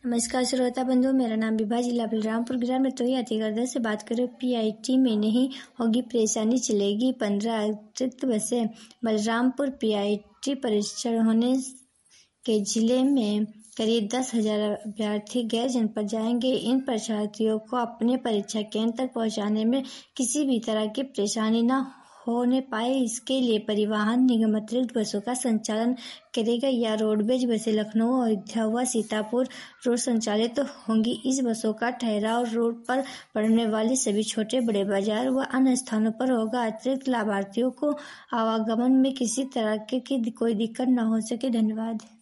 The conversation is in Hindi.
नमस्कार श्रोता बंधु, मेरा नाम विभा, जिला बलरामपुर, ग्राम रतोई अतिगढ़ से बात करें। पीआईटी में नहीं होगी परेशानी, चलेगी 15 अतिरिक्त बसें। बलरामपुर पीआईटी परीक्षण होने के जिले में करीब 10,000 अभ्यर्थी गैर जनपद जाएंगे। इन परीक्षार्थियों को अपने परीक्षा केंद्र तक पहुंचाने में किसी भी तरह की परेशानी न होने पाए, इसके लिए परिवहन निगम अतिरिक्त बसों का संचालन करेगा। या रोडवेज बसें लखनऊ, अयोध्या व सीतापुर रोड संचालित तो होंगी। इस बसों का ठहराव रोड पर पड़ने वाले सभी छोटे बड़े बाजार व अन्य स्थानों पर होगा। अतिरिक्त लाभार्थियों को आवागमन में किसी तरह की कोई दिक्कत न हो सके। धन्यवाद।